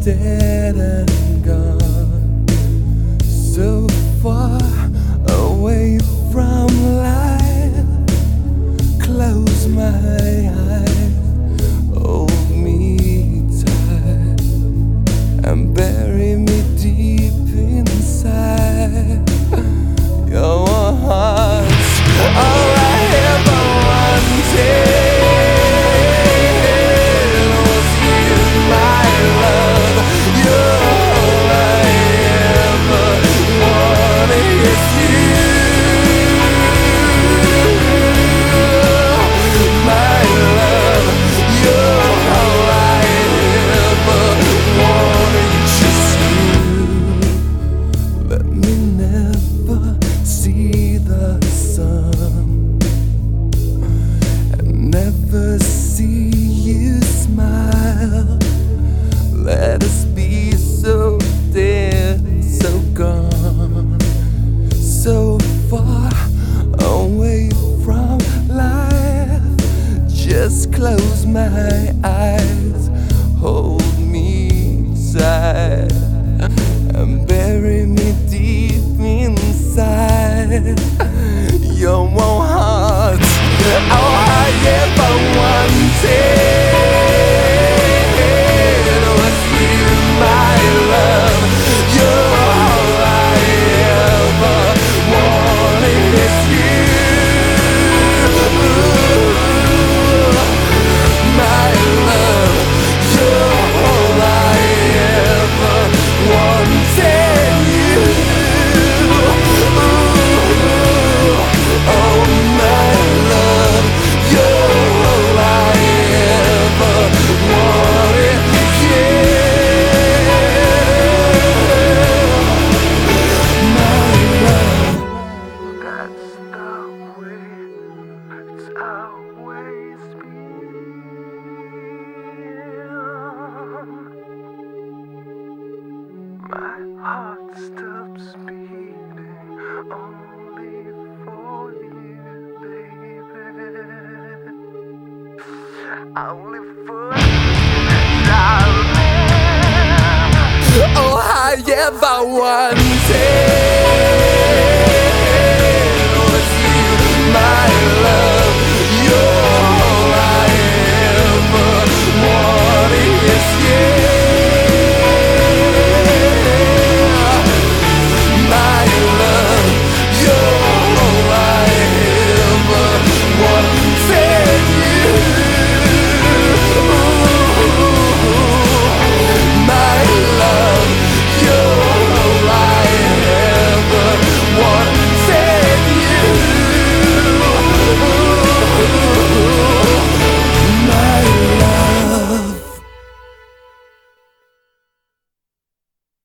dead and gone, so far away from life. Close my eyes, hold me tight, and bury me deep inside your heart. All I ever wanted was you, my love. You're all I ever wanted is you, my love. You're all I ever wanted, just you. Let me never see the sun, and never see you smile. Let us be so dead, so gone, so far away from life. Just close my eyes, hold me tight, and bury me deep inside your warm heart. All I ever wanted was you, my love. You're all I ever wanted is you, my love. You're all I ever wanted, you. Oh, my love, you're all I ever wanted, yeah. My love, that's the way it's always been. My heart stops beating only for you, baby. Only for you, darling. Oh, I ever wanted